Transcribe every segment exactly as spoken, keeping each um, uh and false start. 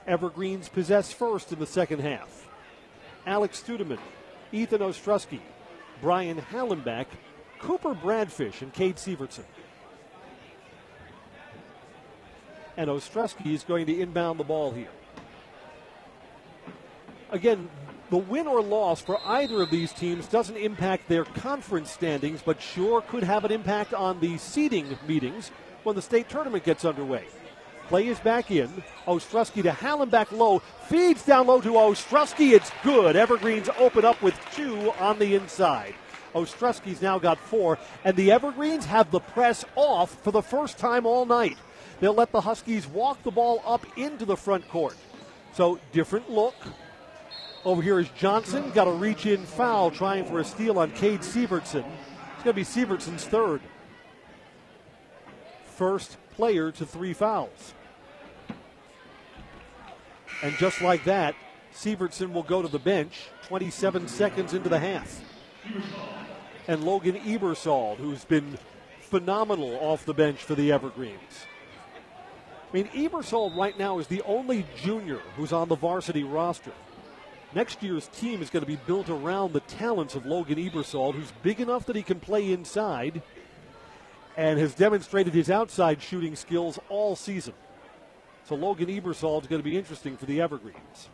Evergreens possess first in the second half. Alex Studeman, Ethan Ostrowski, Brian Hallenbeck, Cooper Bradfish, and Cade Sievertson. And Ostrowski is going to inbound the ball here. Again, the win or loss for either of these teams doesn't impact their conference standings, but sure could have an impact on the seeding meetings when the state tournament gets underway. Play is back in. Ostrowski to Hallenbeck low. Feeds down low to Ostrowski. It's good. Evergreens open up with two on the inside. Ostrowski's now got four, and the Evergreens have the press off for the first time all night. They'll let the Huskies walk the ball up into the front court. So, different look. Over here is Johnson. Got a reach-in foul trying for a steal on Cade Sievertson. It's going to be Sievertson's third. First player to three fouls. And just like that, Sievertson will go to the bench twenty-seven seconds into the half. And Logan Ebersol, who's been phenomenal off the bench for the Evergreens. I mean, Ebersol right now is the only junior who's on the varsity roster. Next year's team is going to be built around the talents of Logan Ebersol, who's big enough that he can play inside and has demonstrated his outside shooting skills all season. So Logan Ebersol is going to be interesting for the Evergreens.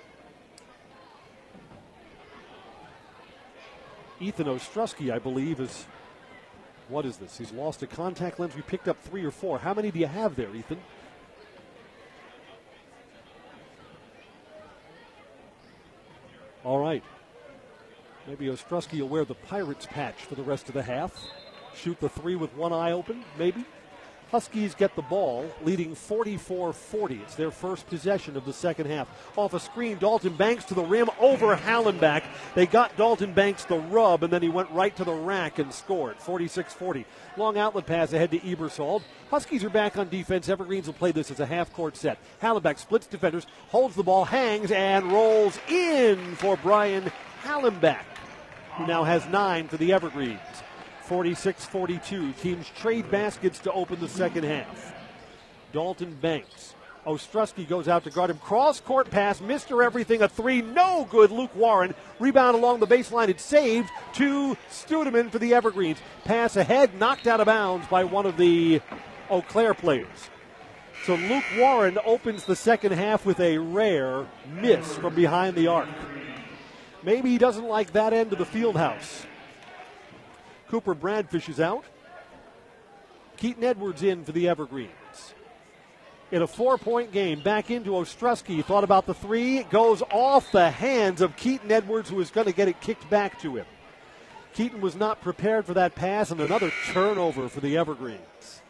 Ethan Ostrowski, I believe, is, what is this? He's lost a contact lens. We picked up three or four. How many do you have there, Ethan? All right. Maybe Ostrowski will wear the Pirates patch for the rest of the half. Shoot the three with one eye open, maybe. Huskies get the ball, leading forty-four forty. It's their first possession of the second half. Off a screen, Dalton Banks to the rim over Hallenbeck. They got Dalton Banks the rub, and then he went right to the rack and scored, forty-six forty. Long outlet pass ahead to Ebersol. Huskies are back on defense. Evergreens will play this as a half-court set. Hallenbeck splits defenders, holds the ball, hangs, and rolls in for Brian Hallenbeck, who now has nine for the Evergreens. forty-six forty-two. Teams trade baskets to open the second half. Dalton Banks. Ostrowski goes out to guard him. Cross-court pass. Mister Everything. A three. No good. Luke Warren. Rebound along the baseline. It's saved to Studeman for the Evergreens. Pass ahead. Knocked out of bounds by one of the Eau Claire players. So Luke Warren opens the second half with a rare miss from behind the arc. Maybe he doesn't like that end of the field house. Cooper Bradfish is out. Keaton Edwards in for the Evergreens. In a four-point game, back into Ostrowski. Thought about the three. It goes off the hands of Keaton Edwards, who is going to get it kicked back to him. Keaton was not prepared for that pass, and another turnover for the Evergreens.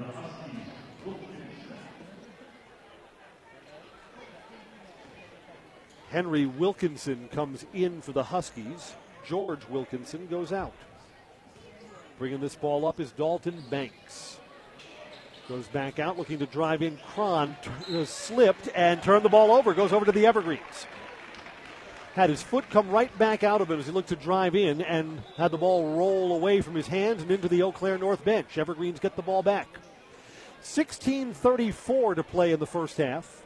Henry Wilkinson comes in for the Huskies. George Wilkinson goes out. Bringing this ball up is Dalton Banks. Goes back out, looking to drive in. Cron t- uh, slipped and turned the ball over. Goes over to the Evergreens. Had his foot come right back out of it as he looked to drive in and had the ball roll away from his hands and into the Eau Claire North bench. Evergreens get the ball back. sixteen thirty-four to play in the first half.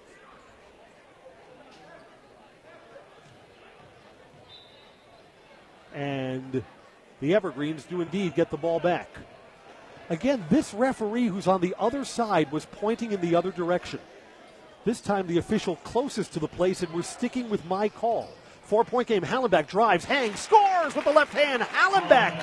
And the Evergreens do indeed get the ball back. Again, this referee who's on the other side was pointing in the other direction. This time the official closest to the play said, "We're sticking with my call." Four-point game. Hallenbeck drives, hangs, scores with the left hand. Hallenbeck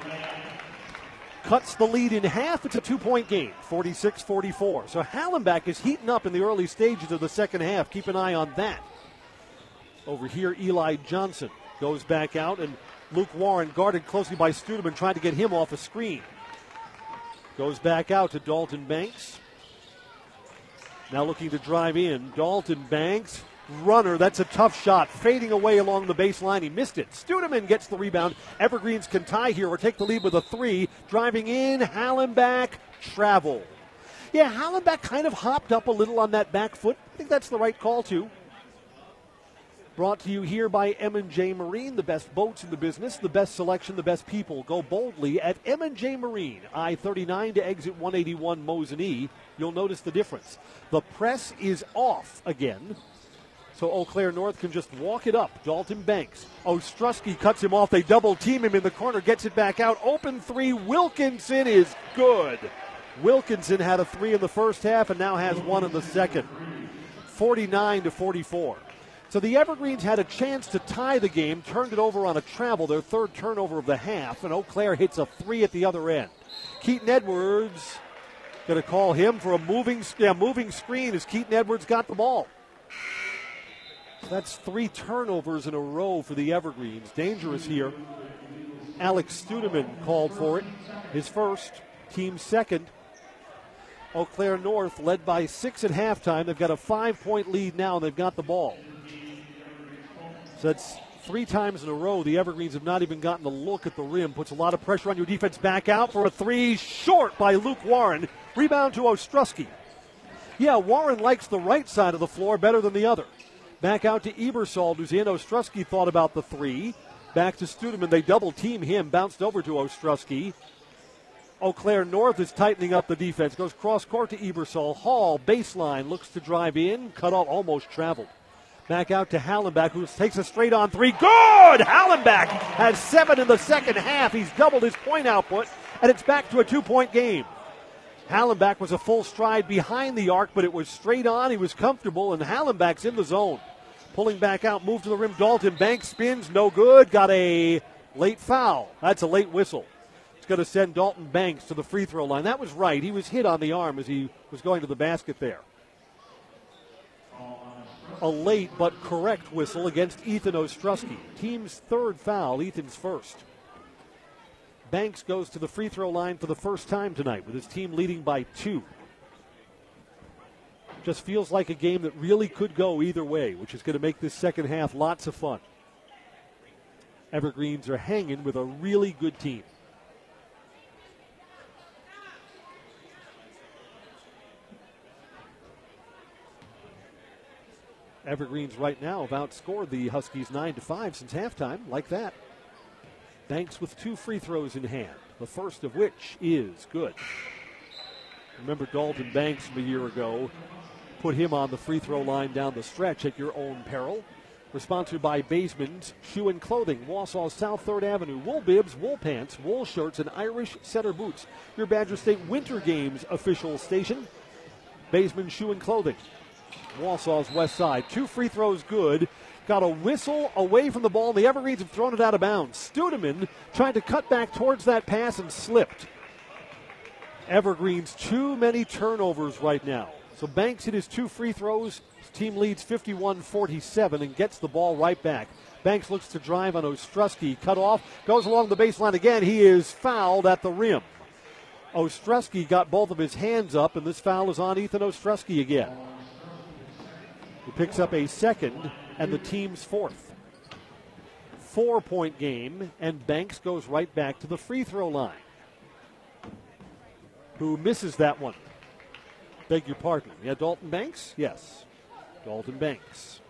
cuts the lead in half. It's a two-point game, forty-six forty-four. So Hallenbeck is heating up in the early stages of the second half. Keep an eye on that. Over here, Eli Johnson goes back out, and Luke Warren, guarded closely by Studeman, trying to get him off a screen. Goes back out to Dalton Banks. Now looking to drive in. Dalton Banks, runner, that's a tough shot. Fading away along the baseline. He missed it. Studeman gets the rebound. Evergreens can tie here or take the lead with a three. Driving in, Hallenbeck, travel. Yeah, Hallenbeck kind of hopped up a little on that back foot. I think that's the right call, too. Brought to you here by M and J Marine, the best boats in the business, the best selection, the best people. Go boldly at M and J Marine, I thirty-nine to exit one eighty-one Mosinee. You'll notice the difference. The press is off again, so Eau Claire North can just walk it up. Dalton Banks. Ostrowski cuts him off. They double team him in the corner, gets it back out. Open three. Wilkinson is good. Wilkinson had a three in the first half and now has one in the second. forty-nine to forty-four. So the Evergreens had a chance to tie the game, turned it over on a travel, their third turnover of the half, and Eau Claire hits a three at the other end. Keaton Edwards going to call him for a moving, yeah, moving screen as Keaton Edwards got the ball. So that's three turnovers in a row for the Evergreens. Dangerous here. Alex Studeman called for it, his first, team second. Eau Claire North led by six at halftime. They've got a five-point lead now, and they've got the ball. So that's three times in a row the Evergreens have not even gotten a look at the rim. Puts a lot of pressure on your defense. Back out for a three. Short by Luke Warren. Rebound to Ostrowski. Yeah, Warren likes the right side of the floor better than the other. Back out to Ebersol, who's in. Ostrowski thought about the three. Back to Studeman. They double team him. Bounced over to Ostrowski. Eau Claire North is tightening up the defense. Goes cross court to Ebersol. Hall, baseline, looks to drive in. Cut off, almost traveled. Back out to Hallenbach, who takes a straight on three. Good! Hallenbach has seven in the second half. He's doubled his point output, and it's back to a two-point game. Hallenbach was a full stride behind the arc, but it was straight on. He was comfortable, and Hallenbach's in the zone. Pulling back out, move to the rim. Dalton Banks spins, no good. Got a late foul. That's a late whistle. It's going to send Dalton Banks to the free throw line. That was right. He was hit on the arm as he was going to the basket there. A late but correct whistle against Ethan Ostrowski. Team's third foul, Ethan's first. Banks goes to the free throw line for the first time tonight with his team leading by two. Just feels like a game that really could go either way, which is going to make this second half lots of fun. Evergreens are hanging with a really good team. Evergreens right now have outscored the Huskies nine to five since halftime, like that. Banks with two free throws in hand, the first of which is good. Remember Dalton Banks from a year ago. Put him on the free throw line down the stretch at your own peril. We're sponsored by Baseman's Shoe and Clothing, Wausau's South third Avenue. Wool bibs, wool pants, wool shirts, and Irish setter boots. Your Badger State Winter Games official station. Baseman's Shoe and Clothing. Wausau's west side. Two free throws good. Got a whistle away from the ball. The Evergreens have thrown it out of bounds. Studeman tried to cut back towards that pass and slipped. Evergreens too many turnovers right now. So Banks hit his two free throws. His team leads fifty-one forty-seven and gets the ball right back. Banks looks to drive on Ostrowski. Cut off. Goes along the baseline again. He is fouled at the rim. Ostrowski got both of his hands up, and this foul is on Ethan Ostrowski again. He picks up a second and the team's fourth. Four-point game, and Banks goes right back to the free throw line. Who misses that one? Beg your pardon. Yeah, Dalton Banks? Yes, Dalton Banks.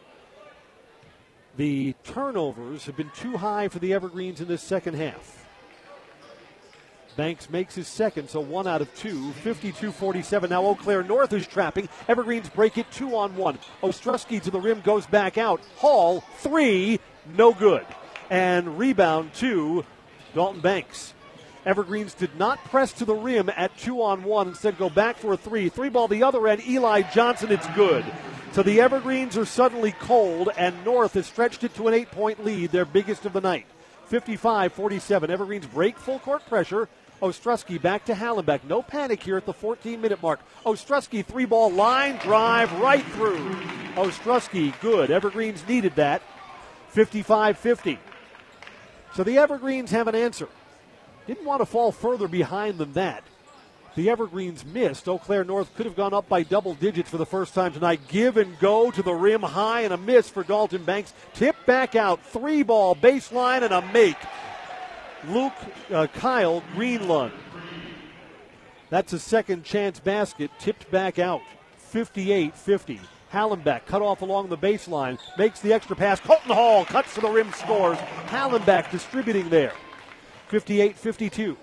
The turnovers have been too high for the Evergreens in this second half. Banks makes his second, so one out of two, fifty-two forty-seven. Now Eau Claire North is trapping. Evergreens break it two on one. Ostrowski to the rim, goes back out. Hall, three, no good. And rebound to Dalton Banks. Evergreens did not press to the rim at two on one. Instead go back for a three. Three ball the other end. Eli Johnson, it's good. So the Evergreens are suddenly cold, and North has stretched it to an eight-point lead, their biggest of the night. fifty-five forty-seven. Evergreens break full court pressure. Ostrowski back to Hallenbach. No panic here at the fourteen-minute mark. Ostrowski, three-ball line, drive right through. Ostrowski, good. Evergreens needed that. fifty-five fifty. So the Evergreens have an answer. Didn't want to fall further behind than that. The Evergreens missed. Eau Claire North could have gone up by double digits for the first time tonight. Give and go to the rim, high, and a miss for Dalton Banks. Tip back out, three ball, baseline, and a make. Luke uh, Kyle Greenlund. That's a second chance basket, tipped back out. fifty-eight fifty. Hallenbeck cut off along the baseline, makes the extra pass. Colton Hall cuts to the rim, scores. Hallenbeck distributing there. fifty-eight fifty-two.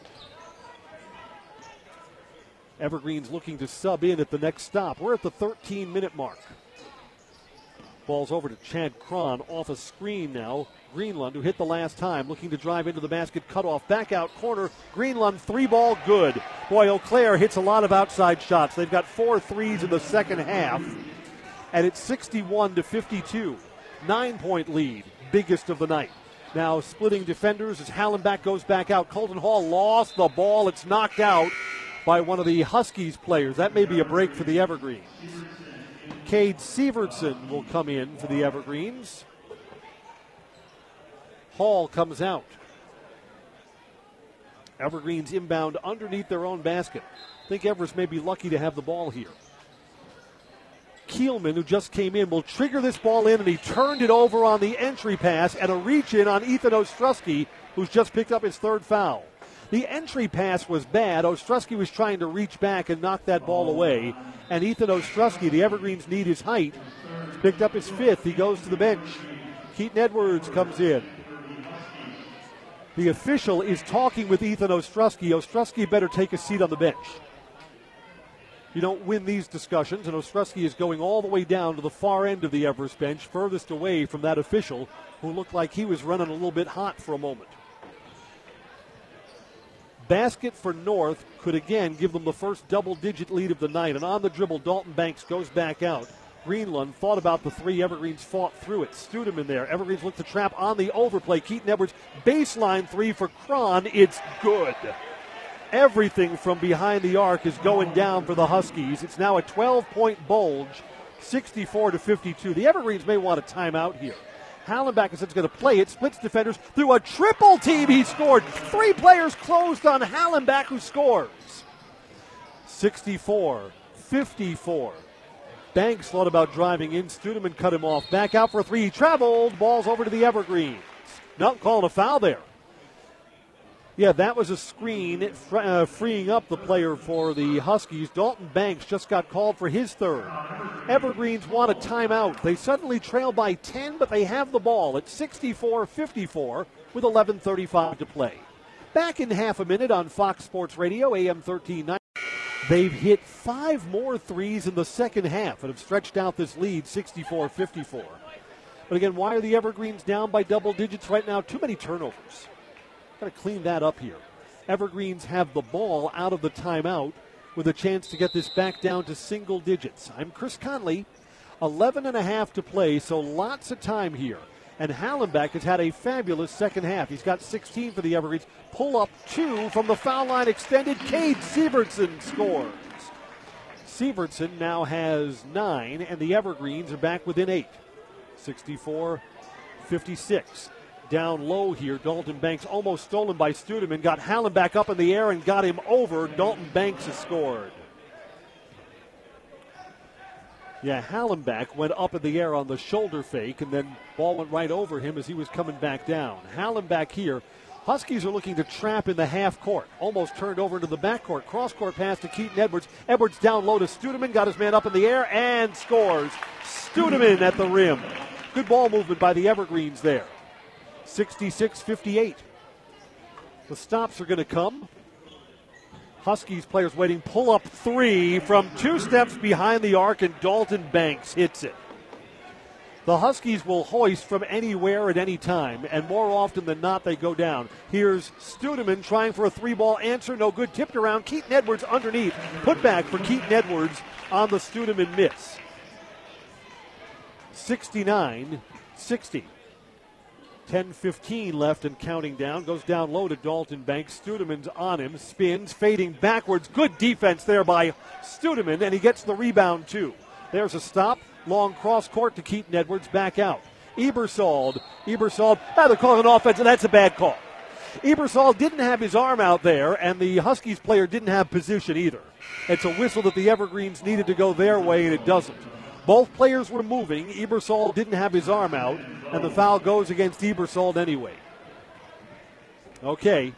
Evergreen's looking to sub in at the next stop. We're at the thirteen-minute mark. Ball's over to Chad Cron off a screen now. Greenlund, who hit the last time, looking to drive into the basket, cut off, back out corner. Greenlund, three ball, good. Boy, Eau Claire hits a lot of outside shots. They've got four threes in the second half, and it's sixty-one to fifty-two. Nine-point lead, biggest of the night. Now splitting defenders as Hallenbeck goes back out. Colton Hall lost the ball. It's knocked out by one of the Huskies players. That may be a break for the Evergreens. Cade Severson will come in for the Evergreens. Hall comes out. Evergreens inbound underneath their own basket. I think Everest may be lucky to have the ball here. Kielman, who just came in, will trigger this ball in, and he turned it over on the entry pass and a reach in on Ethan Ostrowski, who's just picked up his third foul. The entry pass was bad. Ostrowski was trying to reach back and knock that ball away. And Ethan Ostrowski, the Evergreens need his height, picked up his fifth. He goes to the bench. Keaton Edwards comes in. The official is talking with Ethan Ostrowski. Ostrowski better take a seat on the bench. You don't win these discussions, and Ostrowski is going all the way down to the far end of the Everest bench, furthest away from that official, who looked like he was running a little bit hot for a moment. Basket for North could again give them the first double-digit lead of the night. And on the dribble, Dalton Banks goes back out. Greenlund thought about the three. Evergreens fought through it. Studem in there. Evergreens look to trap on the overplay. Keaton Edwards, baseline three for Cron. It's good. Everything from behind the arc is going down for the Huskies. It's now a twelve-point bulge, sixty-four to fifty-two. The Evergreens may want a timeout here. Hallenbeck is going to play it, splits defenders through a triple team. He scored. Three players closed on Hallenbeck, who scores. sixty-four fifty-four. Banks thought about driving in. Studeman cut him off. Back out for a three. He traveled. Ball's over to the Evergreens. Not calling a foul there. Yeah, that was a screen uh, freeing up the player for the Huskies. Dalton Banks just got called for his third. Evergreens want a timeout. They suddenly trail by ten, but they have the ball at sixty-four fifty-four with eleven thirty-five to play. Back in half a minute on Fox Sports Radio, A M thirteen ninety. They've hit five more threes in the second half and have stretched out this lead sixty-four fifty-four. But again, why are the Evergreens down by double digits right now? Too many turnovers. Got to clean that up here. Evergreens have the ball out of the timeout with a chance to get this back down to single digits. I'm Chris Conley. eleven and a half to play, so lots of time here. And Hallenbeck has had a fabulous second half. He's got sixteen for the Evergreens. Pull up two from the foul line extended. Cade Severson scores. Severson now has nine, and the Evergreens are back within eight. sixty-four fifty-six. Down low here, Dalton Banks almost stolen by Studeman. Got Hallenbeck up in the air and got him over. Dalton Banks has scored. Yeah, Hallenbeck went up in the air on the shoulder fake, and then ball went right over him as he was coming back down. Hallenbeck here. Huskies are looking to trap in the half court. Almost turned over into the backcourt. Cross-court pass to Keaton Edwards. Edwards down low to Studeman. Got his man up in the air and scores. Studeman at the rim. Good ball movement by the Evergreens there. sixty-six fifty-eight. The stops are going to come. Huskies players waiting. Pull up three from two steps behind the arc, and Dalton Banks hits it. The Huskies will hoist from anywhere at any time, and more often than not, they go down. Here's Studeman trying for a three-ball answer. No good. Tipped around. Keaton Edwards underneath. Put back for Keaton Edwards on the Studeman miss. sixty-nine sixty. ten fifteen left and counting down. Goes down low to Dalton Banks. Studeman's on him. Spins, fading backwards. Good defense there by Studeman, and he gets the rebound too. There's a stop. Long cross court to Keaton Edwards. Back out. Ebersold. Ebersold. Ah, they're calling an offense, and that's a bad call. Ebersold didn't have his arm out there, and the Huskies player didn't have position either. It's a whistle that the Evergreens needed to go their way, and it doesn't. Both players were moving. Ebersold didn't have his arm out, and the foul goes against Ebersold anyway. Okay.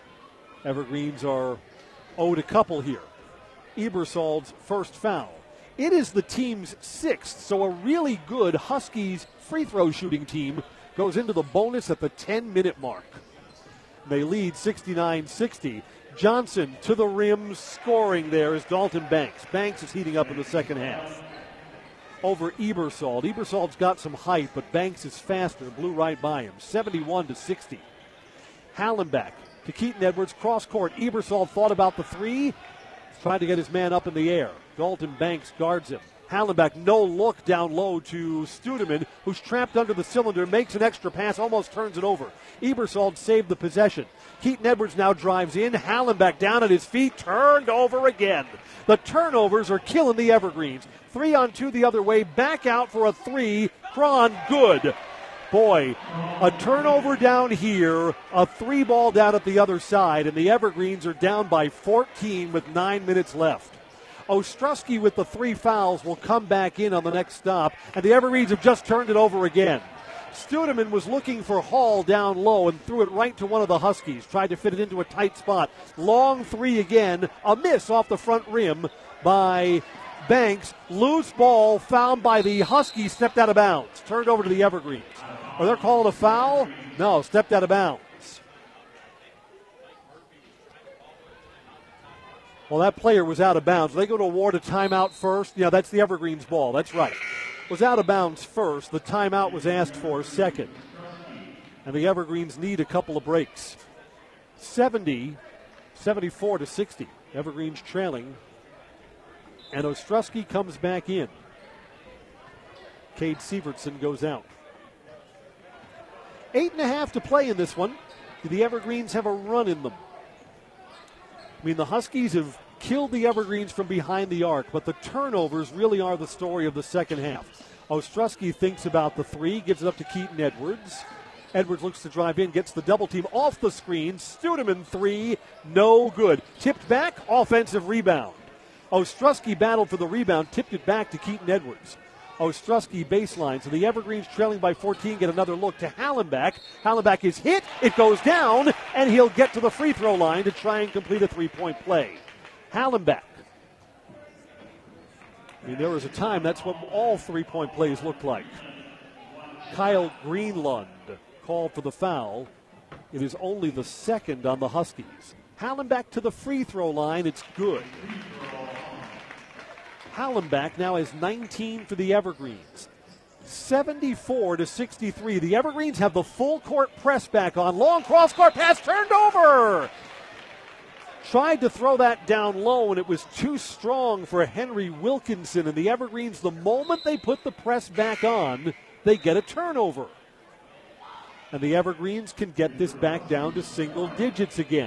Evergreens are owed a couple here. Ebersold's first foul. It is the team's sixth, so a really good Huskies free throw shooting team goes into the bonus at the ten-minute mark. They lead sixty-nine sixty. Johnson to the rim, scoring there is Dalton Banks. Banks is heating up in the second half. Over Ebersol. Ebersol's got some height, but Banks is faster, blew right by him. seventy-one to sixty. Hallenbach to Keaton Edwards, cross court. Ebersol thought about the three, tried to get his man up in the air. Dalton Banks guards him. Hallenbach, no look down low to Studeman, who's trapped under the cylinder, makes an extra pass, almost turns it over. Ebersol saved the possession. Keaton Edwards now drives in. Hallenbach down at his feet, turned over again. The turnovers are killing the Evergreens. Three on two the other way, back out for a three. Cron, good. Boy, a turnover down here, a three ball down at the other side, and the Evergreens are down by fourteen with nine minutes left. Ostrowski with the three fouls will come back in on the next stop, and the Evergreens have just turned it over again. Studeman was looking for Hall down low and threw it right to one of the Huskies. Tried to fit it into a tight spot. Long three again, a miss off the front rim by Banks. Loose ball found by the Huskies, stepped out of bounds. Turned over to the Evergreens. Are they calling a foul? No, stepped out of bounds. Well, that player was out of bounds. They go to award a timeout first. Yeah, that's the Evergreens ball. That's right. Was out of bounds first. The timeout was asked for second. And the Evergreens need a couple of breaks. seventy, seventy-four to sixty. Evergreens trailing. And Ostrowski comes back in. Cade Sievertson goes out. Eight and a half to play in this one. Do the Evergreens have a run in them? I mean, the Huskies have killed the Evergreens from behind the arc, but the turnovers really are the story of the second half. Ostrowski thinks about the three, gives it up to Keaton Edwards. Edwards looks to drive in, gets the double team off the screen. Studeman three, no good. Tipped back, offensive rebound. Ostrowski battled for the rebound, tipped it back to Keaton Edwards. Ostrowski baseline, so the Evergreens trailing by fourteen get another look to Hallenbach. Hallenbach is hit, it goes down, and he'll get to the free throw line to try and complete a three-point play. Hallenbach. I mean, there was a time that's what all three-point plays looked like. Kyle Greenlund called for the foul. It is only the second on the Huskies. Hallenbach to the free throw line, it's good. Hallenbach now has nineteen for the Evergreens. seventy-four to sixty-three. The Evergreens have the full court press back on. Long cross court pass turned over. Tried to throw that down low, and it was too strong for Henry Wilkinson. And the Evergreens, the moment they put the press back on, they get a turnover. And the Evergreens can get this back down to single digits again.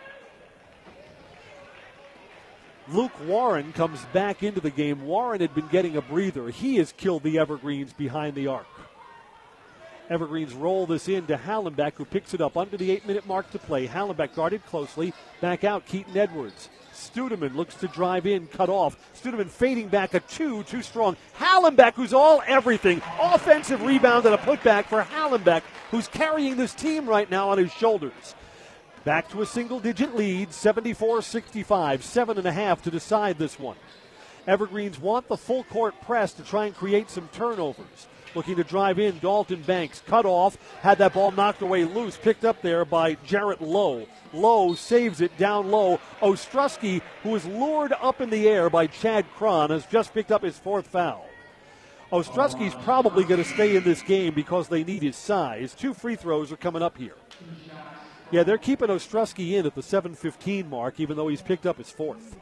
Luke Warren comes back into the game. Warren had been getting a breather. He has killed the Evergreens behind the arc. Evergreens roll this in to Hallenbach, who picks it up under the eight-minute mark to play. Hallenbach guarded closely. Back out, Keaton Edwards. Studeman looks to drive in, cut off. Studeman fading back a two, too strong. Hallenbach, who's all everything. Offensive rebound and a putback for Hallenbach, who's carrying this team right now on his shoulders. Back to a single-digit lead, seventy-four sixty-five, seven and a half to decide this one. Evergreens want the full court press to try and create some turnovers. Looking to drive in, Dalton Banks, cut off, had that ball knocked away loose, picked up there by Jarrett Lowe. Lowe saves it down low. Ostrowski, who is lured up in the air by Chad Cron, has just picked up his fourth foul. Ostrowski's probably going to stay in this game because they need his size. Two free throws are coming up here. Yeah, they're keeping Ostrowski in at the seven fifteen mark, even though he's picked up his fourth.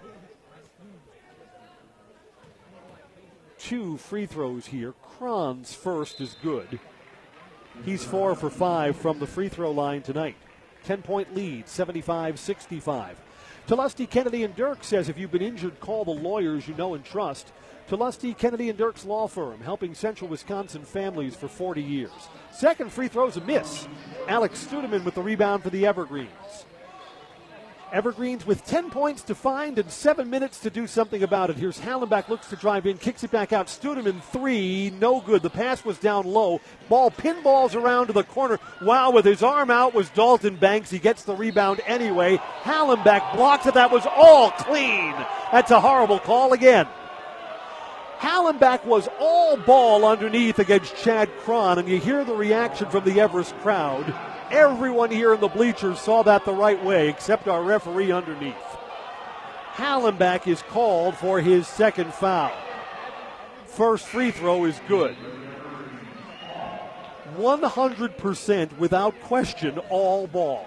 Two free throws here. Cron's first is good. He's four for five from the free throw line tonight. Ten-point lead, seventy-five sixty-five. Tulusty, Kennedy, and Dirk says if you've been injured, call the lawyers you know and trust. Tulusty, Kennedy, and Dirk's law firm, helping Central Wisconsin families for forty years. Second free throw's a miss. Alex Studeman with the rebound for the Evergreens. Evergreens with ten points to find and seven minutes to do something about it. Here's Hallenbach, looks to drive in, kicks it back out. Studeman three, no good. The pass was down low. Ball pinballs around to the corner. Wow, with his arm out was Dalton Banks. He gets the rebound anyway. Hallenbach blocks it. That was all clean. That's a horrible call again. Hallenbach was all ball underneath against Chad Cron, and you hear the reaction from the Everest crowd. Everyone here in the bleachers saw that the right way, except our referee underneath. Hallenbach is called for his second foul. First free throw is good. one hundred percent without question, all ball.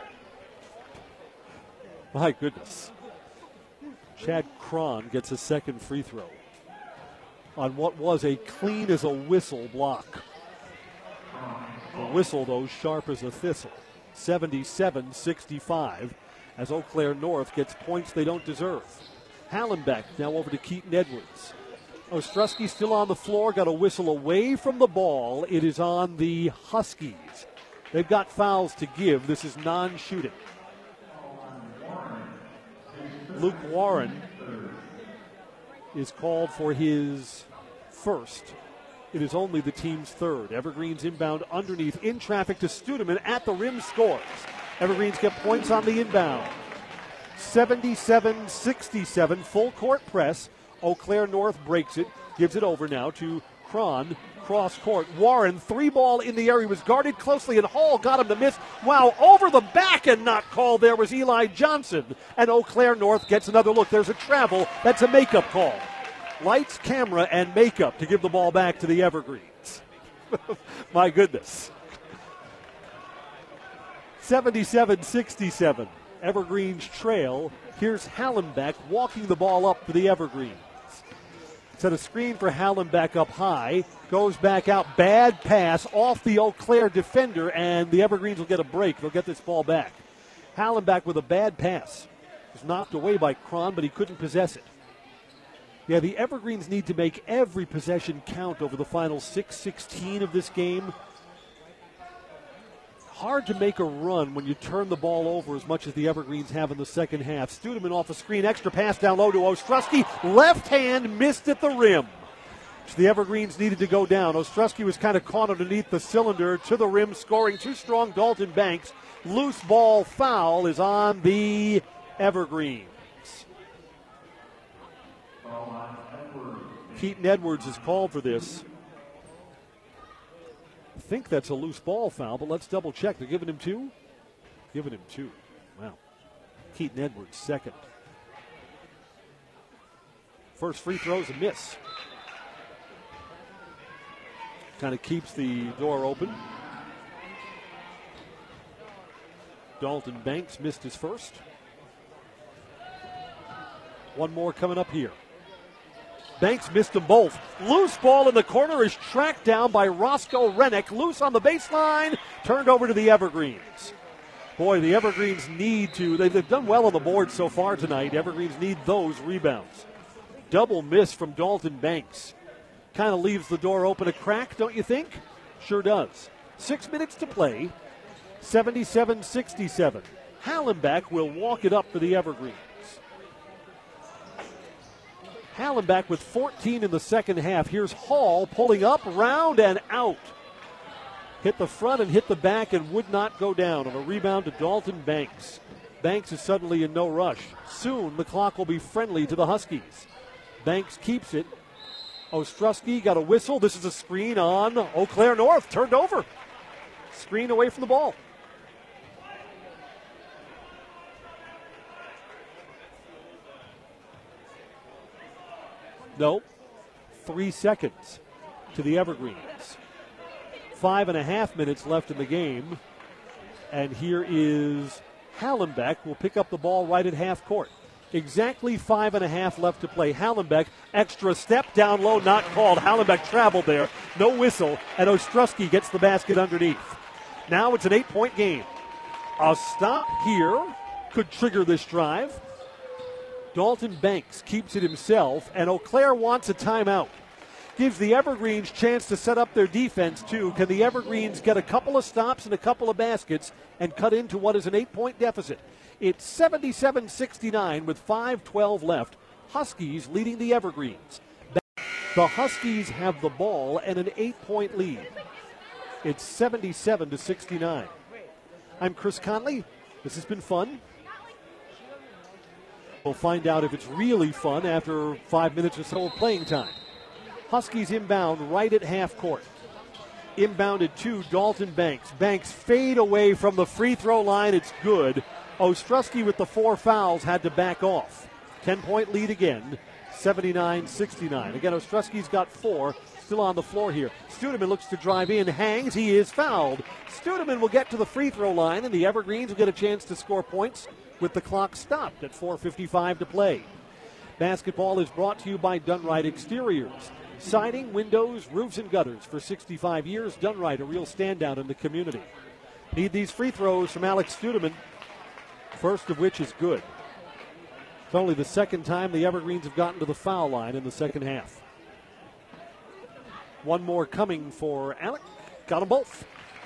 My goodness. Chad Cron gets a second free throw on what was a clean as a whistle block. The whistle, though, sharp as a thistle. seventy-seven sixty-five as Eau Claire North gets points they don't deserve. Hallenbach now over to Keaton Edwards. Ostrowski still on the floor, got a whistle away from the ball. It is on the Huskies. They've got fouls to give. This is non-shooting. Luke Warren is called for his first. It is only the team's third. Evergreens inbound underneath, in traffic to Studeman, at the rim scores. Evergreens get points on the inbound. seventy-seven sixty-seven, full court press. Eau Claire North breaks it, gives it over now to Cron, cross court. Warren, three ball in the air. He was guarded closely, and Hall got him to miss. Wow, over the back and not called there was Eli Johnson. And Eau Claire North gets another look. There's a travel. That's a makeup call. Lights, camera, and makeup to give the ball back to the Evergreens. My goodness. seventy-seven sixty-seven. Evergreens trail. Here's Hallenbach walking the ball up for the Evergreens. Set a screen for Hallenbach up high. Goes back out. Bad pass off the Eau Claire defender, and the Evergreens will get a break. They'll get this ball back. Hallenbach with a bad pass. Was knocked away by Cron, but he couldn't possess it. Yeah, the Evergreens need to make every possession count over the final six sixteen of this game. Hard to make a run when you turn the ball over as much as the Evergreens have in the second half. Studeman off a screen, extra pass down low to Ostrowski. Left hand missed at the rim. The Evergreens needed to go down. Ostrowski was kind of caught underneath the cylinder to the rim, scoring too strong. Dalton Banks. Loose ball foul is on the Evergreens. Keaton Edwards is called for this. I think that's a loose ball foul, but let's double check. They're giving him two? Giving him two. Wow. Keaton Edwards, second. First free throw's a miss. Kind of keeps the door open. Dalton Banks missed his first. One more coming up here. Banks missed them both. Loose ball in the corner is tracked down by Roscoe Rennick. Loose on the baseline. Turned over to the Evergreens. Boy, the Evergreens need to. They've, they've done well on the board so far tonight. Evergreens need those rebounds. Double miss from Dalton Banks. Kind of leaves the door open a crack, don't you think? Sure does. Six minutes to play. seventy-seven sixty-seven. Hallenbach will walk it up for the Evergreens. Hallenbach with fourteen in the second half. Here's Hall pulling up, round and out. Hit the front and hit the back and would not go down on a rebound to Dalton Banks. Banks is suddenly in no rush. Soon the clock will be friendly to the Huskies. Banks keeps it. Ostrowski got a whistle. This is a screen on Eau Claire North. Turned over. Screen away from the ball. No. Three seconds to the Evergreens. Five and a half minutes left in the game. And here is Hallenbach. Will pick up the ball right at half court. Exactly five and a half left to play. Hallenbach, extra step down low, not called. Hallenbach traveled there. No whistle. And Ostrowski gets the basket underneath. Now it's an eight-point game. A stop here could trigger this drive. Dalton Banks keeps it himself, and Eau Claire wants a timeout. Gives the Evergreens chance to set up their defense, too. Can the Evergreens get a couple of stops and a couple of baskets and cut into what is an eight-point deficit? It's seventy-seven sixty-nine with five twelve left. Huskies leading the Evergreens. The Huskies have the ball and an eight-point lead. It's seventy-seven to sixty-nine. I'm Chris Conley. This has been fun. We'll find out if it's really fun after five minutes or so of playing time. Huskies inbound right at half court. Inbounded to Dalton Banks. Banks fade away from the free throw line. It's good. Ostrowski with the four fouls had to back off. ten-point lead again, seventy-nine sixty-nine. Again, Ostrowski's got four, still on the floor here. Studeman looks to drive in, hangs, he is fouled. Studeman will get to the free throw line, and the Evergreens will get a chance to score points with the clock stopped at four fifty-five to play. Basketball is brought to you by Dunright Exteriors. Siding, windows, roofs, and gutters for sixty-five years. Dunright, a real standout in the community. Need these free throws from Alex Studeman, first of which is good. It's only the second time the Evergreens have gotten to the foul line in the second half. One more coming for Alec. Got them both.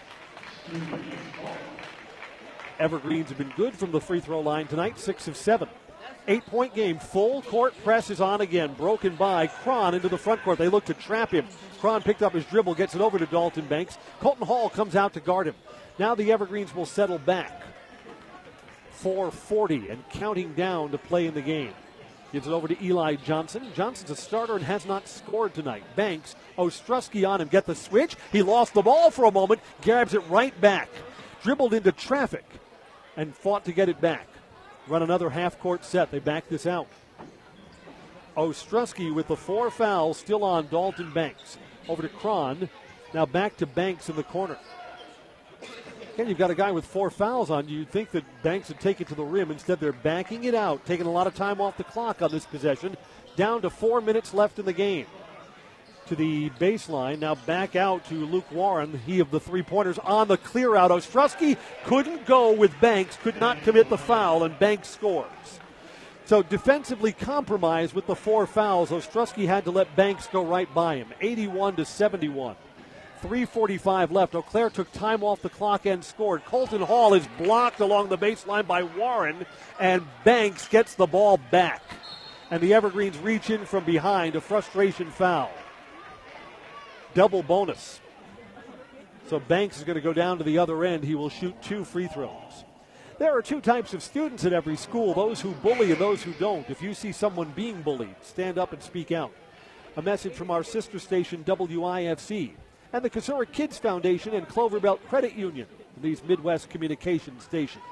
Evergreens have been good from the free throw line tonight, six of seven. Eight-point game, full court press is on again, broken by Cron into the front court. They look to trap him. Cron picked up his dribble, gets it over to Dalton Banks. Colton Hall comes out to guard him. Now the Evergreens will settle back. four forty and counting down to play in the game. Gives it over to Eli Johnson. Johnson's a starter and has not scored tonight. Banks, Ostrowski on him, get the switch. He lost the ball for a moment, grabs it right back. Dribbled into traffic and fought to get it back. Run another half-court set. They back this out. Ostrowski with the four fouls still on Dalton Banks. Over to Cron. Now back to Banks in the corner. Again, you've got a guy with four fouls on you. You'd think that Banks would take it to the rim. Instead, they're backing it out, taking a lot of time off the clock on this possession. Down to four minutes left in the game. To the baseline. Now back out to Luke Warren. He of the three-pointers on the clear out. Ostrowski couldn't go with Banks, could not commit the foul, and Banks scores. So defensively compromised with the four fouls. Ostrowski had to let Banks go right by him. eighty-one to seventy-one. three forty-five left. Eau Claire took time off the clock and scored. Colton Hall is blocked along the baseline by Warren, and Banks gets the ball back. And the Evergreens reach in from behind, a frustration foul. Double bonus. So Banks is going to go down to the other end. He will shoot two free throws. There are two types of students at every school, those who bully and those who don't. If you see someone being bullied, stand up and speak out. A message from our sister station, W I F C, and the Kasura Kids Foundation and Cloverbelt Credit Union, these Midwest communication stations.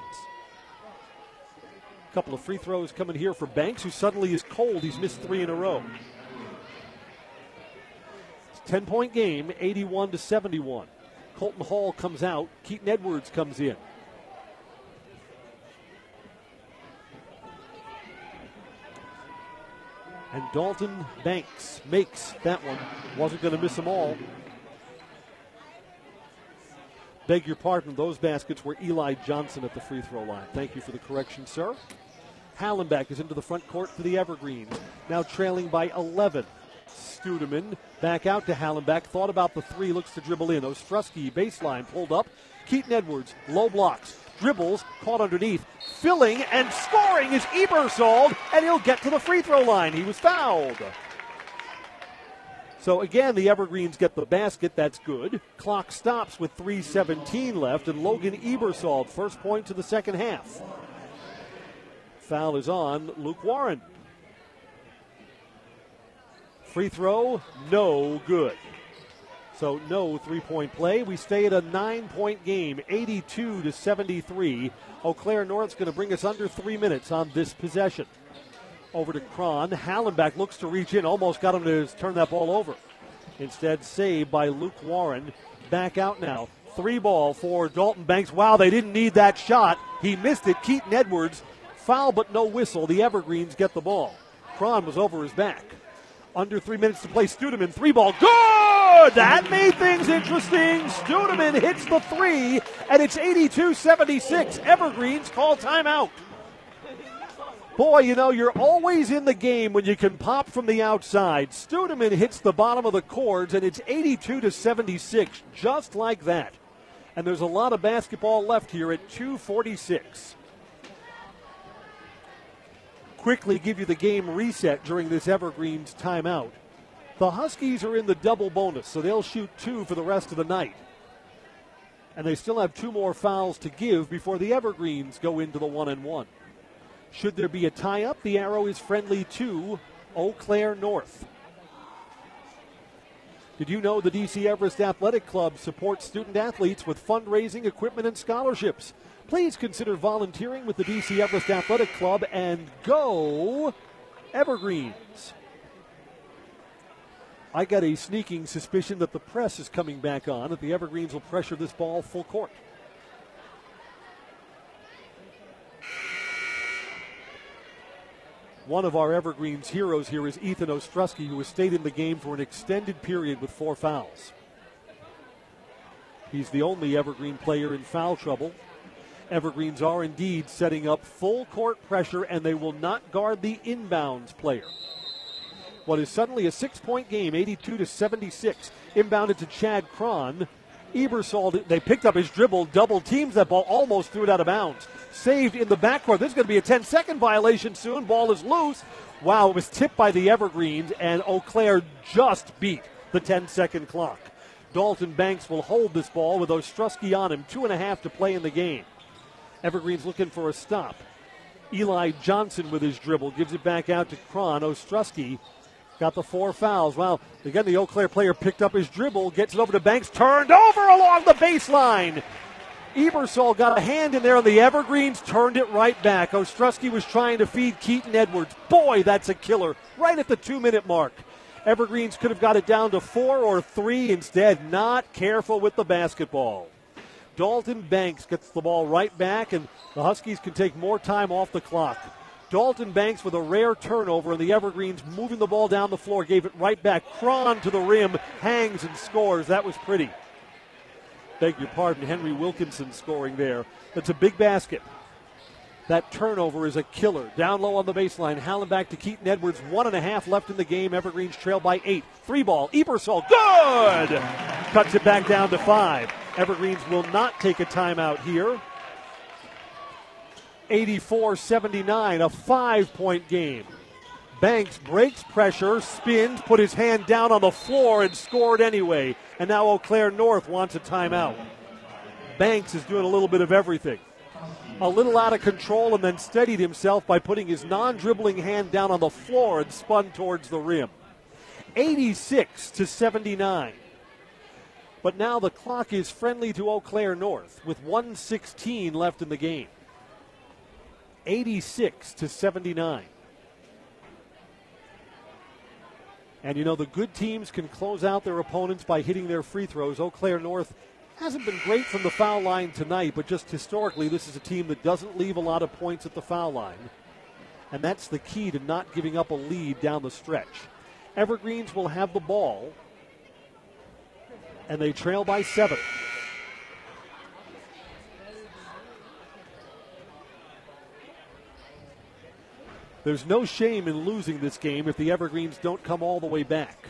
A couple of free throws coming here for Banks, who suddenly is cold. He's missed three in a row. ten-point game, eighty-one to seventy-one. Colton Hall comes out. Keaton Edwards comes in. And Dalton Banks makes that one. Wasn't going to miss them all. Beg your pardon, those baskets were Eli Johnson at the free throw line. Thank you for the correction, sir. Hallenbeck is into the front court for the Evergreens. Now trailing by eleven. Studeman back out to Hallenbeck. Thought about the three, looks to dribble in. Ostrowski baseline pulled up. Keaton Edwards, low blocks, dribbles, caught underneath. Filling and scoring is Ebersold, and he'll get to the free throw line. He was fouled. So again, the Evergreens get the basket. That's good. Clock stops with three seventeen left, and Logan Ebersold, first point to the second half. Foul is on Luke Warren. Free throw, no good. So no three-point play. We stay at a nine-point game, eighty-two to seventy-three. Eau Claire North's going to bring us under three minutes on this possession. Over to Cron. Hallenbeck looks to reach in, almost got him to turn that ball over. Instead, saved by Luke Warren. Back out now. Three ball for Dalton Banks. Wow, they didn't need that shot. He missed it. Keaton Edwards, foul but no whistle. The Evergreens get the ball. Cron was over his back. Under three minutes to play. Studeman, three ball. Good! That made things interesting. Studeman hits the three, and it's eighty-two seventy-six. Evergreens call timeout. Boy, you know, you're always in the game when you can pop from the outside. Studeman hits the bottom of the cords, and it's eighty-two to seventy-six, just like that. And there's a lot of basketball left here at two forty-six. Quickly give you the game reset during this Evergreens timeout. The Huskies are in the double bonus, so they'll shoot two for the rest of the night. And they still have two more fouls to give before the Evergreens go into the one and one. Should there be a tie-up, the arrow is friendly to Eau Claire North. Did you know the D C Everest Athletic Club supports student athletes with fundraising, equipment, and scholarships? Please consider volunteering with the D C Everest Athletic Club and go Evergreens. I got a sneaking suspicion that the press is coming back on, that the Evergreens will pressure this ball full court. One of our Evergreens heroes here is Ethan Ostrowski, who has stayed in the game for an extended period with four fouls. He's the only Evergreen player in foul trouble. Evergreens are indeed setting up full court pressure, and they will not guard the inbounds player. What is suddenly a six-point game, eighty-two to seventy-six, inbounded to Chad Cron. Ebersol, they picked up his dribble, double teams that ball, almost threw it out of bounds. Saved in the backcourt. This is going to be a ten-second violation soon. Ball is loose. Wow, it was tipped by the Evergreens, and Eau Claire just beat the ten-second clock. Dalton Banks will hold this ball with Ostrowski on him. Two and a half to play in the game. Evergreens looking for a stop. Eli Johnson with his dribble gives it back out to Cron. Ostrowski got the four fouls. Well, again, the Eau Claire player picked up his dribble, gets it over to Banks, turned over along the baseline. Ebersol got a hand in there, and the Evergreens turned it right back. Ostrowski was trying to feed Keaton Edwards. Boy, that's a killer. Right at the two-minute mark. Evergreens could have got it down to four or three. Instead, not careful with the basketball. Dalton Banks gets the ball right back, and the Huskies can take more time off the clock. Dalton Banks with a rare turnover, and the Evergreens moving the ball down the floor, gave it right back. Cron to the rim, hangs and scores. That was pretty. Beg your pardon, Henry Wilkinson scoring there. That's a big basket. That turnover is a killer. Down low on the baseline, Hallenbach to Keaton Edwards. One and a half left in the game. Evergreens trail by eight. Three ball, Ebersol, good! Cuts it back down to five. Evergreens will not take a timeout here. eighty-four seventy-nine, a five-point game. Banks breaks pressure, spins, put his hand down on the floor, and scored anyway. And now Eau Claire North wants a timeout. Banks is doing a little bit of everything. A little out of control, and then steadied himself by putting his non-dribbling hand down on the floor and spun towards the rim. eighty-six to seventy-nine. But now the clock is friendly to Eau Claire North with one sixteen left in the game. eighty-six to seventy-nine. And you know, the good teams can close out their opponents by hitting their free throws. Eau Claire North hasn't been great from the foul line tonight, but just historically, this is a team that doesn't leave a lot of points at the foul line. And that's the key to not giving up a lead down the stretch. Evergreens will have the ball, and they trail by seven. There's no shame in losing this game if the Evergreens don't come all the way back.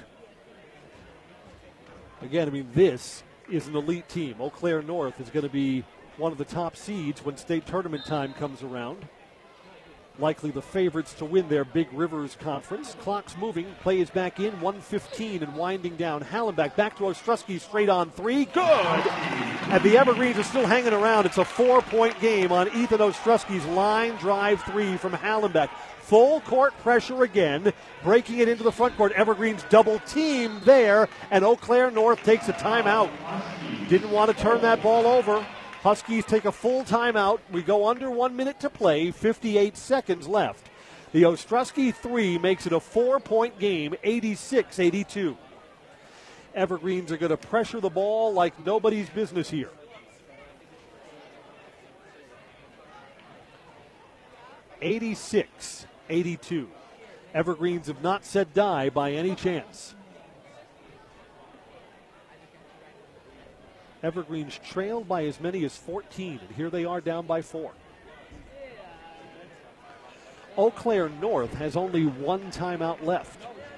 Again, I mean, this is an elite team. Eau Claire North is going to be one of the top seeds when state tournament time comes around. Likely the favorites to win their Big Rivers Conference. Clock's moving. Play is back in. one fifteen and winding down. Hallenbach back to Ostrowski. Straight on three. Good! And the Evergreens are still hanging around. It's a four-point game on Ethan Ostrowski's line drive three from Hallenbach. Full court pressure again. Breaking it into the front court. Evergreens double team there. And Eau Claire North takes a timeout. Didn't want to turn that ball over. Huskies take a full timeout. We go under one minute to play, fifty-eight seconds left. The Ostrowski three makes it a four-point game, eighty-six eighty-two. Evergreens are going to pressure the ball like nobody's business here. eighty-six eighty-two. Evergreens have not said die by any chance. Evergreens trailed by as many as fourteen, and here they are down by four. Eau Claire North has only one timeout left.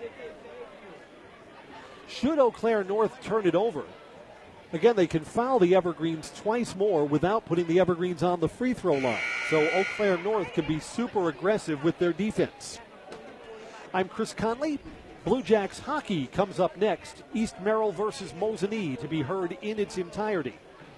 Should Eau Claire North turn it over, again, they can foul the Evergreens twice more without putting the Evergreens on the free throw line. So Eau Claire North can be super aggressive with their defense. I'm Chris Conley. Blue Jacks hockey comes up next. East Merrill versus Mosinee to be heard in its entirety.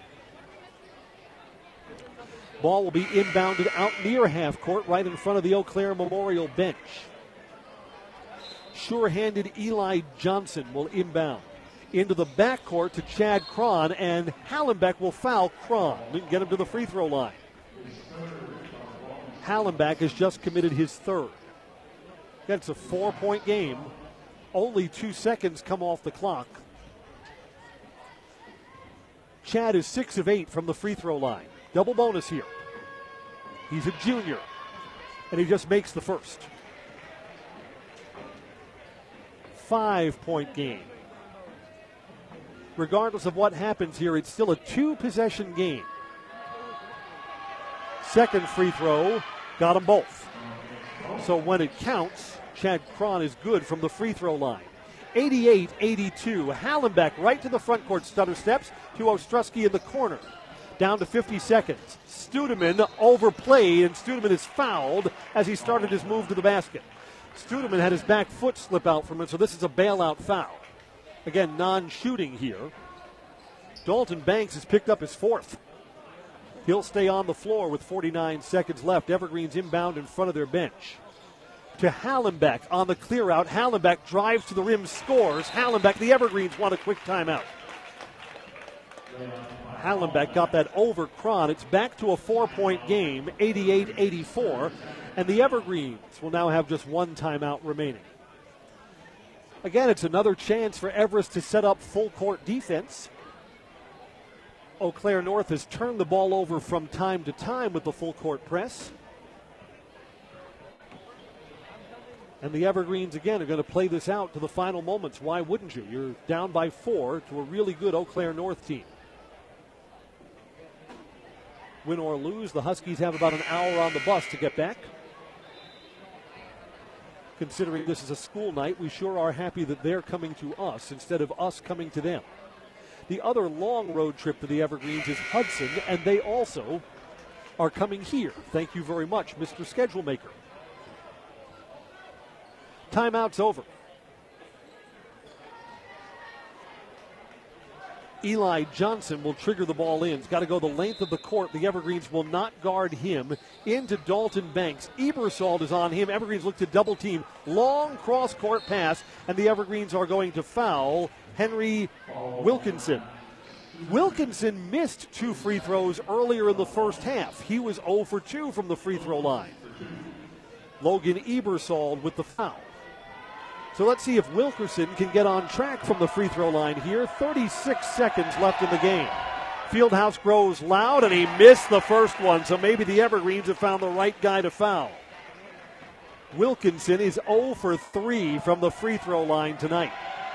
Ball will be inbounded out near half court, right in front of the Eau Claire Memorial bench. Sure-handed Eli Johnson will inbound. into the backcourt to Chad Cron, and Hallenbeck will foul Cron. We can get him to the free throw line. Hallenbeck has just committed his third. Again, it's a four-point game. Only two seconds come off the clock. Chad is six of eight from the free throw line. Double bonus here. He's a junior, and he just makes the first. Five-point game. Regardless of what happens here, it's still a two-possession game. Second free throw, got them both. So when it counts, Chad Cron is good from the free throw line. eighty-eight eighty-two. Hallenbeck right to the front court stutter steps to Ostrowski in the corner. Down to fifty seconds. Studeman overplayed, and Studeman is fouled as he started his move to the basket. Studeman had his back foot slip out from him, so this is a bailout foul. Again, non-shooting here. Dalton Banks has picked up his fourth. He'll stay on the floor with forty-nine seconds left. Evergreen's inbound in front of their bench. To Hallenbeck on the clear out. Hallenbeck drives to the rim, scores. Hallenbeck, the Evergreens want a quick timeout. Hallenbeck got that over Cron. It's back to a four-point game, eighty-eight eighty-four, and the Evergreens will now have just one timeout remaining. Again, it's another chance for Everest to set up full-court defense. Eau Claire North has turned the ball over from time to time with the full-court press. And the Evergreens, again, are going to play this out to the final moments. Why wouldn't you? You're down by four to a really good Eau Claire North team. Win or lose, the Huskies have about an hour on the bus to get back. Considering this is a school night, we sure are happy that they're coming to us instead of us coming to them. The other long road trip for the Evergreens is Hudson, and they also are coming here. Thank you very much, Mister Schedule Maker. Timeout's over. Eli Johnson will trigger the ball in. He's got to go the length of the court. The Evergreens will not guard him. Into Dalton Banks. Ebersol is on him. Evergreens look to double team. Long cross-court pass, and the Evergreens are going to foul Henry Wilkinson. Wilkinson missed two free throws earlier in the first half. He was zero for two from the free throw line. Logan Ebersol with the foul. So let's see if Wilkerson can get on track from the free throw line here. thirty-six seconds left in the game. Fieldhouse grows loud, and he missed the first one, so maybe the Evergreens have found the right guy to foul. Wilkinson is zero for three from the free throw line tonight.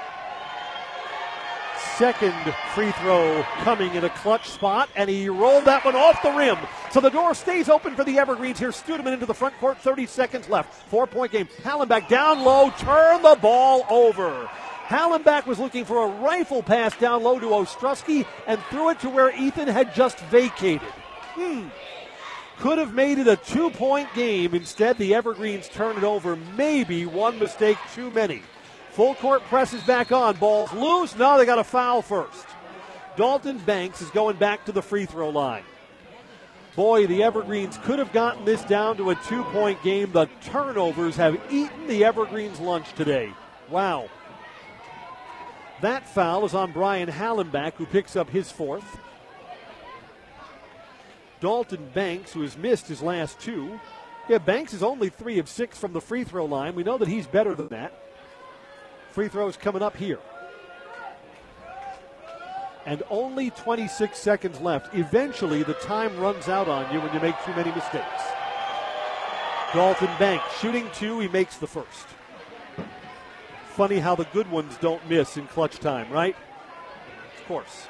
Second free throw coming in a clutch spot, and he rolled that one off the rim. So the door stays open for the Evergreens here. Studeman into the front court, thirty seconds left. Four-point game. Hallenbeck down low, turn the ball over. Hallenbeck was looking for a rifle pass down low to Ostrowski and threw it to where Ethan had just vacated. Hmm. Could have made it a two-point game. Instead, the Evergreens turn it over. Maybe one mistake too many. Full court press is back on. Ball's loose. No, they got a foul first. Dalton Banks is going back to the free throw line. Boy, the Evergreens could have gotten this down to a two-point game. The turnovers have eaten the Evergreens' lunch today. Wow. That foul is on Brian Hallenbeck, who picks up his fourth. Dalton Banks, who has missed his last two. Yeah, Banks is only three of six from the free throw line. We know that he's better than that. Free throws coming up here. And only twenty-six seconds left. Eventually, the time runs out on you when you make too many mistakes. Dalton Banks shooting two, he makes the first. Funny how the good ones don't miss in clutch time, right? Of course.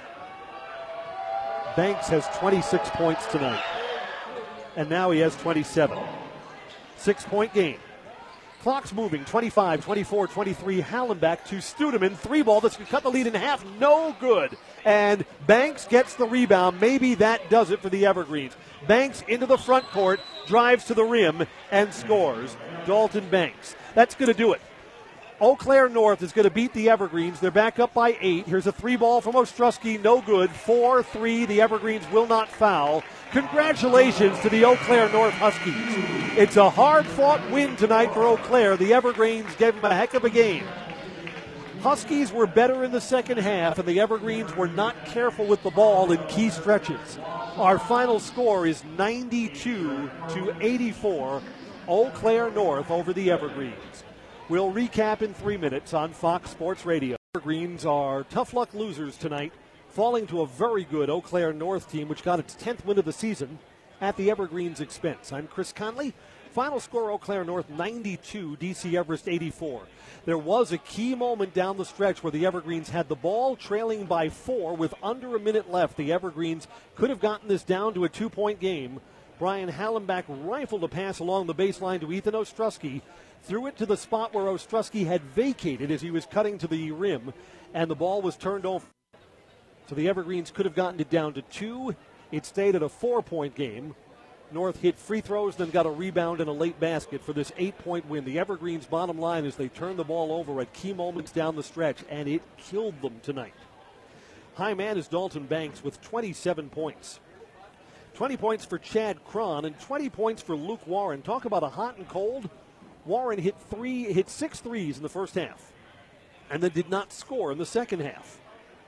Banks has twenty-six points tonight. And now he has twenty-seven. Six-point game. Clock's moving, twenty-five, twenty-four, twenty-three. Hallenbeck to Studeman. Three ball that's going to cut the lead in half. No good. And Banks gets the rebound. Maybe that does it for the Evergreens. Banks into the front court, drives to the rim, and scores. Dalton Banks. That's going to do it. Eau Claire North is going to beat the Evergreens. They're back up by eight. Here's a three ball from Ostrowski. No good. four three. The Evergreens will not foul. Congratulations to the Eau Claire North Huskies. It's a hard-fought win tonight for Eau Claire. The Evergreens gave them a heck of a game. Huskies were better in the second half, and the Evergreens were not careful with the ball in key stretches. Our final score is ninety-two to eighty-four, Eau Claire North over the Evergreens. We'll recap in three minutes on Fox Sports Radio. Evergreens are tough luck losers tonight, falling to a very good Eau Claire North team, which got its tenth win of the season at the Evergreens' expense. I'm Chris Conley. Final score, Eau Claire North ninety-two, D C Everest eighty-four. There was a key moment down the stretch where the Evergreens had the ball trailing by four with under a minute left. The Evergreens could have gotten this down to a two-point game. Brian Hallenbach rifled a pass along the baseline to Ethan Ostrowski, threw it to the spot where Ostrowski had vacated as he was cutting to the rim, and the ball was turned over. So the Evergreens could have gotten it down to two. It stayed at a four-point game. North hit free throws, then got a rebound and a late basket for this eight-point win. The Evergreens' bottom line is they turned the ball over at key moments down the stretch, and it killed them tonight. High man is Dalton Banks with twenty-seven points. twenty points for Chad Cron and twenty points for Luke Warren. Talk about a hot and cold. Warren hit three, hit six threes in the first half, and then did not score in the second half.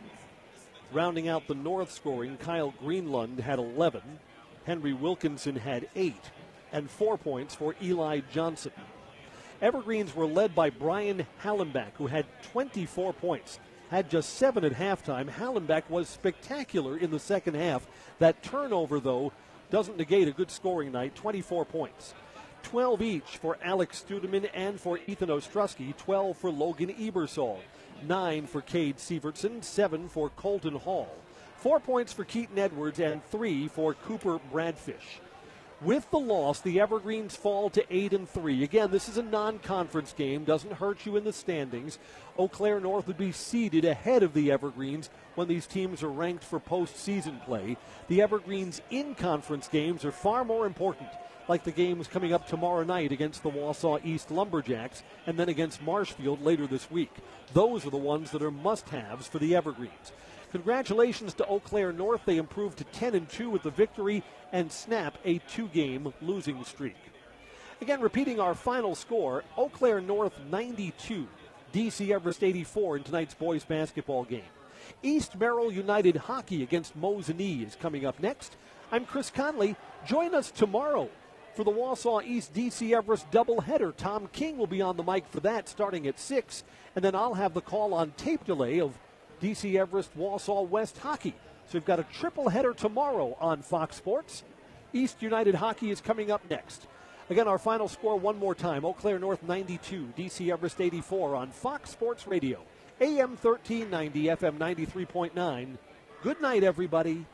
Rounding out the North scoring, Kyle Greenlund had eleven. Henry Wilkinson had eight, and four points for Eli Johnson. Evergreens were led by Brian Hallenbach, who had twenty-four points, had just seven at halftime. Hallenbach was spectacular in the second half. That turnover, though, doesn't negate a good scoring night, twenty-four points. twelve each for Alex Studeman and for Ethan Ostrowski, twelve for Logan Ebersol, nine for Cade Sievertson, seven for Colton Hall. Four points for Keaton Edwards and three for Cooper Bradfish. With the loss, the Evergreens fall to eight and three. Again, this is a non-conference game, doesn't hurt you in the standings. Eau Claire North would be seeded ahead of the Evergreens when these teams are ranked for postseason play. The Evergreens' in-conference games are far more important, like the games coming up tomorrow night against the Wausau East Lumberjacks and then against Marshfield later this week. Those are the ones that are must-haves for the Evergreens. Congratulations to Eau Claire North. They improved to ten and two with the victory and snap a two-game losing streak. Again, repeating our final score, Eau Claire North ninety-two, D C Everest eighty-four in tonight's boys basketball game. East Merrill United hockey against Mosinee is coming up next. I'm Chris Conley. Join us tomorrow for the Wausau East D C Everest doubleheader. Tom King will be on the mic for that starting at six, and then I'll have the call on tape delay of D C Everest Wausau West hockey. So we've got a triple header tomorrow on Fox Sports. East United hockey is coming up next. Again, our final score one more time. Eau Claire North ninety-two, D C Everest eighty-four on Fox Sports Radio. A M thirteen ninety, F M ninety-three point nine. Good night, everybody.